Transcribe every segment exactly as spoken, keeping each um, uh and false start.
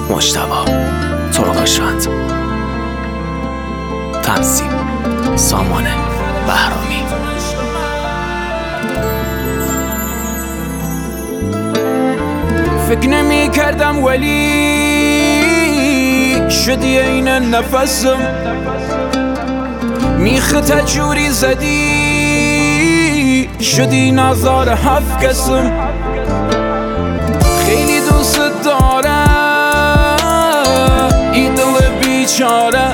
مجتبی ترکاشاند، تنظیم سامان بهرامی. فکر نمی کردم ولی شدی این نفسم، میخت جوری زدی شدی نظار هفت کسم. خیلی دوست دارم ای دل بیچاره،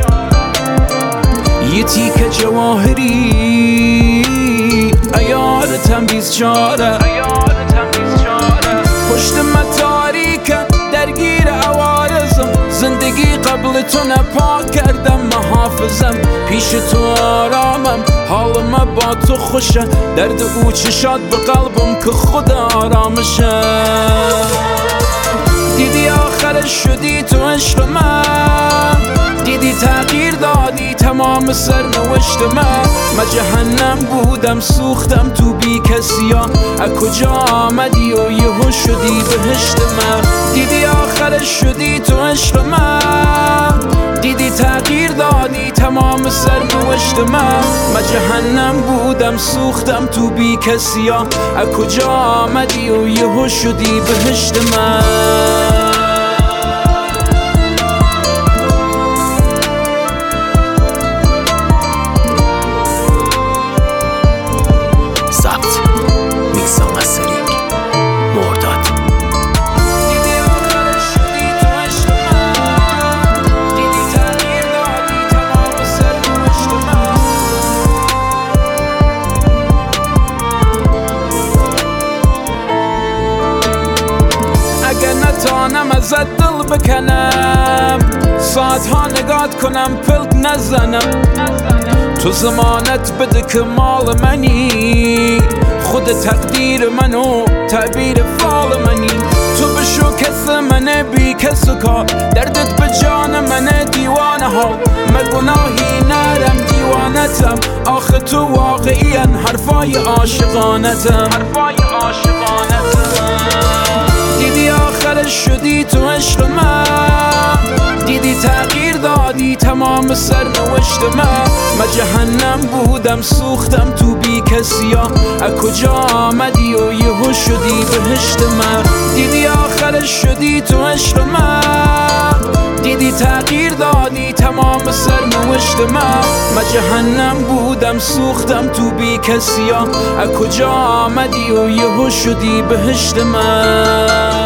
یه تیکه جواهری ایارتم بیزچاره. پشت متاریکه درگیر عوارضم، زندگی قبل تو نپاک کردم محافظم. پیش تو آرامم، حالم با تو خوشه، درد او چشات به قلبم که خود آرامشه. دیدی آخرش شدی تو عشق من، دیدی تغییر دادی تمام سرنوشت من. من جهنم بودم سوختم تو بی کسی ها، از کجا آمدی و یهو شدی بهشت من. دیدی آخرش شدی تو عشق من، دیدی تغییر دادی تمام سرنوشت من. من جهنم بودم سوختم تو بی کسی ها، از کجا آمدی و یهو شدی بهشت من. اگه نتانم ازت دل بکنم، ساعتها نگات کنم پلک نزنم. تو زمانت بده که مال منی، خود تقدیر منو تعبیر فال منی. تو بشو کس منه بی کس کار، دردت به جان منه دیوانه ها. من گناهی نرم دیوانتم، آخه تو واقعی حرفای عاشقانتم. دیدی آخرش شدی تو عشق من، دیدی تغییر دادی تمام سرنوشت من. من جهنم بودم سوختم تو بی کسی ها، از کجا آمدی و یهو شدی بهشت من. دیدی آخرش شدی تو عشق من، دیدی تغییر دادی تمام سرنوشت من. من جهنم بودم سوختم تو بی کسی ها، از کجا آمدی و یهو شدی بهشت من.